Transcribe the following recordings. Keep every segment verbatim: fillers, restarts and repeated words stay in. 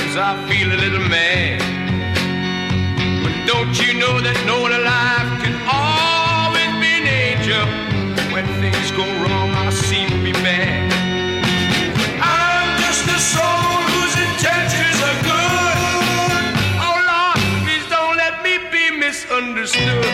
Sometimes I feel a little mad, but don't you know that no one alive can always be an angel? When things go wrong, I seem to be bad. I'm just a soul whose intentions are good. Oh Lord, please don't let me be misunderstood.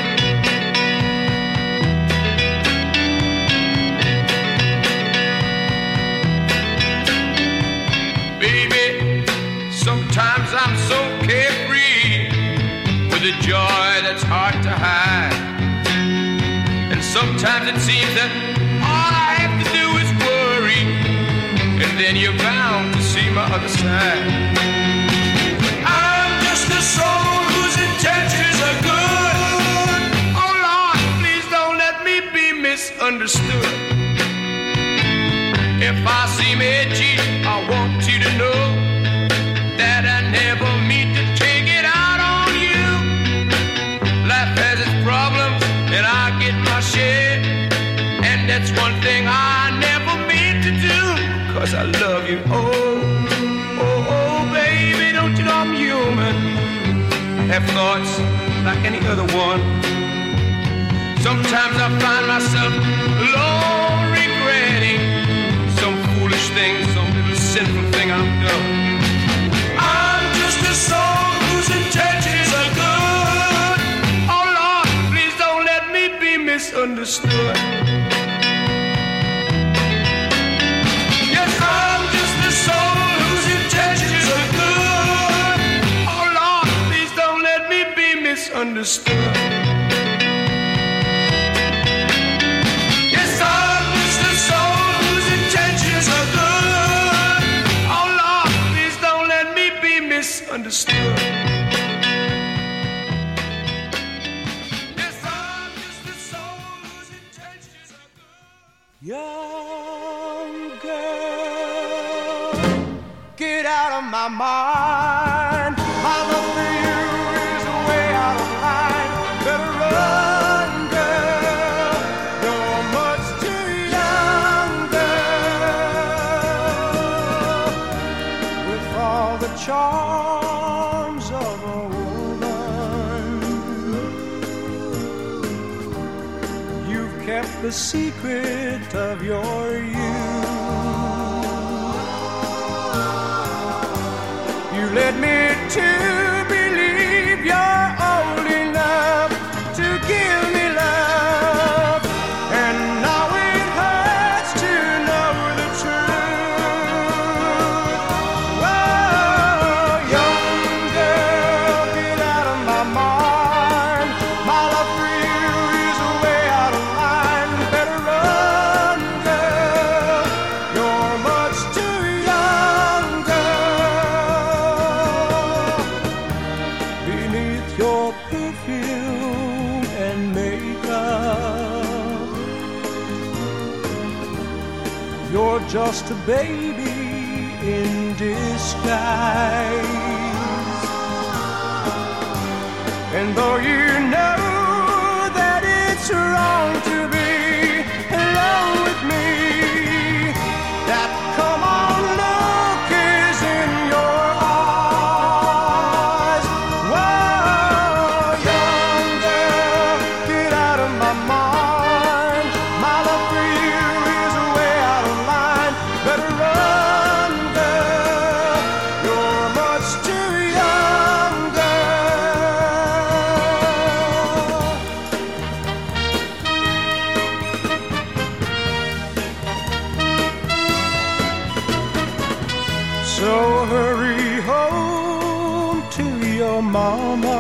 Sometimes I'm so carefree with a joy that's hard to hide. And sometimes it seems that all I have to do is worry, and then you're bound to see my other side. I'm just a soul whose intentions are good. Oh Lord, please don't let me be misunderstood. If I seem edgy, I want you to know that I never mean to take it out on you. Life has its problems, and I get my share. And that's one thing I never mean to do, 'cause I love you. Oh, oh, oh, baby, don't you know I'm human? I have thoughts like any other one. Sometimes I find myself alone regretting some foolish thing, some little sinful thing I've done. A soul whose intentions are good. Oh Lord, please don't let me be misunderstood. Yes, I'm just a soul whose intentions are good. Oh Lord, please don't let me be misunderstood. Yes, I'm just a soul whose intentions are good. Oh Lord, please don't let me be misunderstood. Yes, I'm just a soul whose intentions are good. Young girl, get out of my mind. My love for you is way out of line. Better run, girl. You're much too young, girl. With all the charms of a woman, you've kept the secret of your youth. You led me to believe you're old enough to give me love, and now it hurts to know the truth. Oh, young girl, get out of my mind. My love for you is way out of line. Better run, girl. You're much too young, girl. Beneath your perfume and makeup, you're just a baby in disguise. And though you know that it's wrong to be alone with me, that come on look is in your eyes. Whoa, young girl, get out of my mind. My love for you is way out of line. Better run, girl. You're much too young, girl. So hurry home to your mama.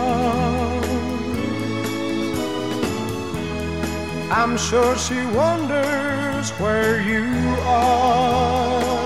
I'm sure she wonders where you are.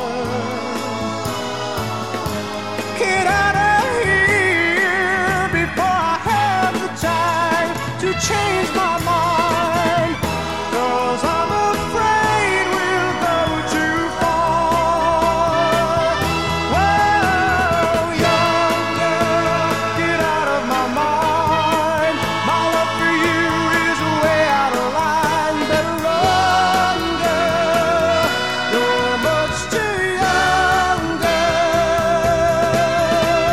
Get out of here before I have the time to change my mind, 'cause I'm afraid we'll go too far. Whoa, young girl, get out of my mind. My love for you is way out of line. Better run, girl. You're much too young, girl.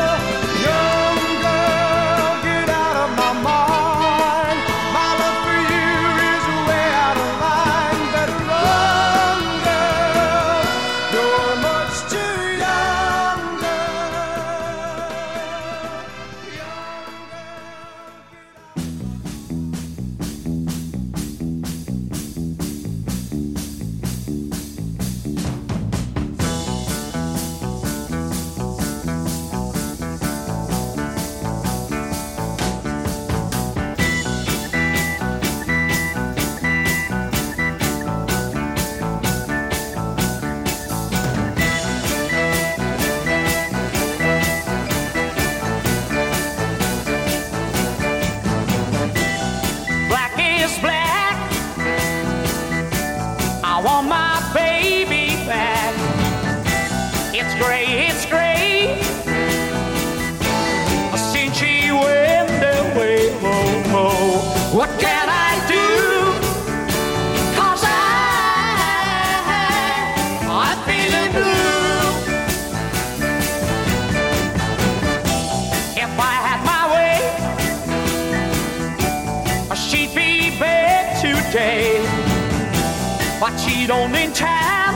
I cheat only in time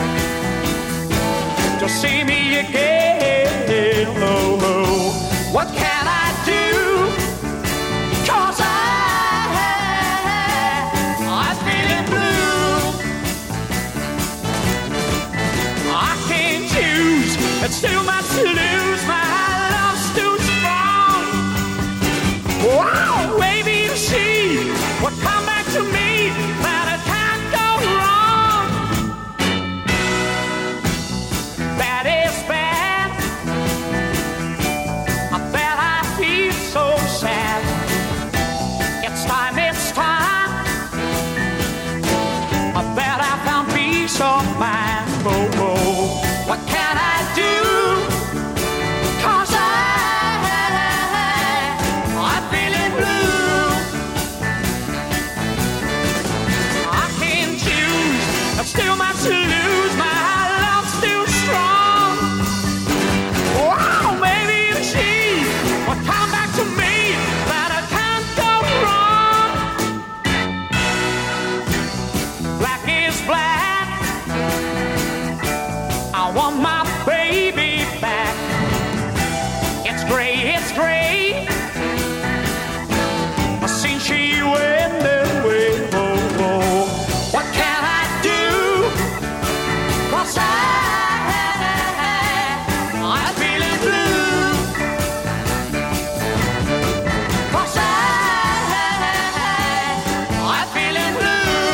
to see me again. Oh, oh. What can I do? 'Cause I, I'm feeling blue. I can't choose, it's too much to lose. My love's too strong. Wow, maybe you see what come back to me. That it can't go wrong. That is bad. I bet I feel so sad. It's time, it's time. I bet I found peace of mind. Oh, oh. What can I do? 'Cause I, I'm feeling blue. I can't choose, I've still much to lose. My love's still strong. Wow, maybe you see what come back to me. That I can't go wrong. Black is black. I want my baby back. It's gray, it's gray. Since she went away, oh, oh. What can I do? 'Cause I, I'm feeling blue. 'Cause I, I'm feeling blue.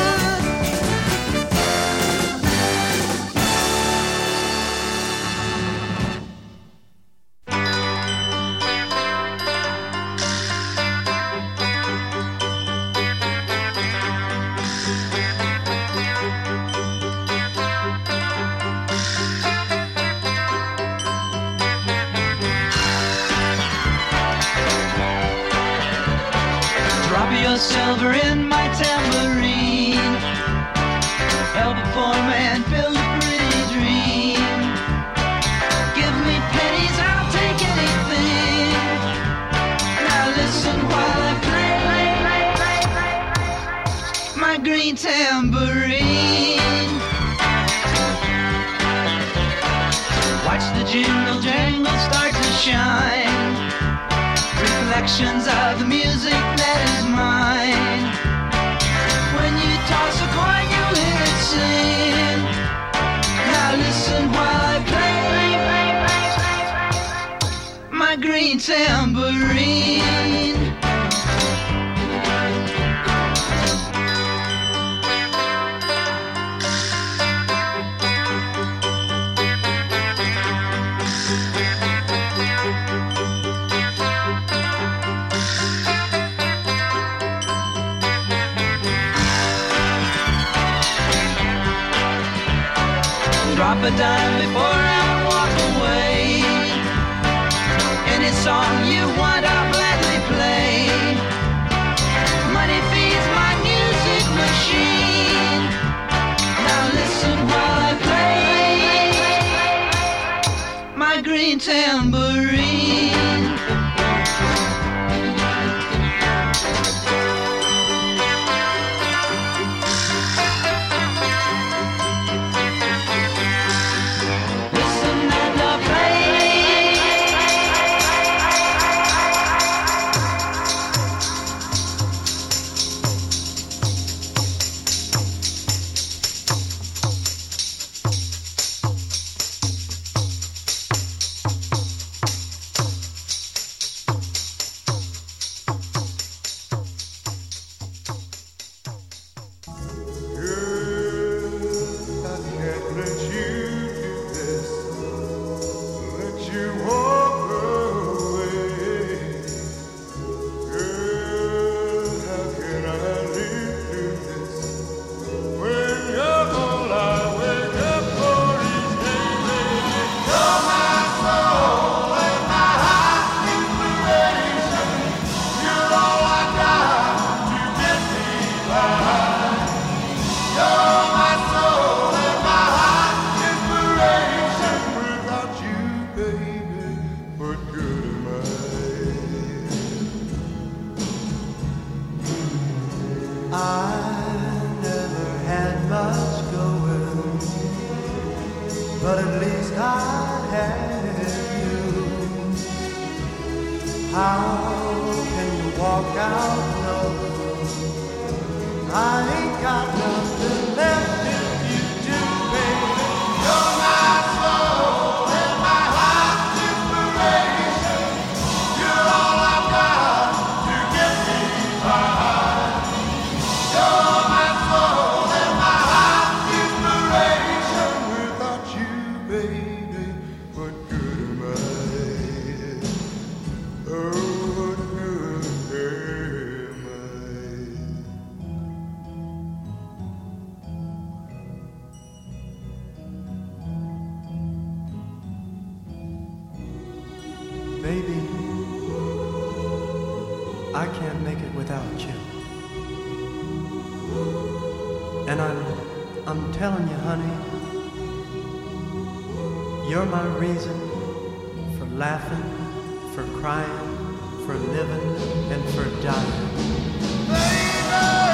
Drop your silver in my tambourine. Help a poor man build a pretty dream. Give me pennies, I'll take anything. Now listen while I play my green tambourine. Watch the jingle jangle start to shine. Reflections of the music that is mine. When you toss a coin, you hear it sing. Now listen while I play my green tambourine. Drop a dime before I walk away. Any song you want, I'll gladly play. Money feeds my music machine. Now listen while I play my green tambourine. How can you walk out? No, I ain't got nothing left if you do, baby. You're my soul and my heart's inspiration. You're all I've got to get me by. You're my soul and my heart's inspiration. Without you, baby, what good am I? Oh, what good am I? Baby, I can't make it without you. And I'm, I'm telling you, honey, you're my reason for laughing, for crying, for living, and for dying. Baby!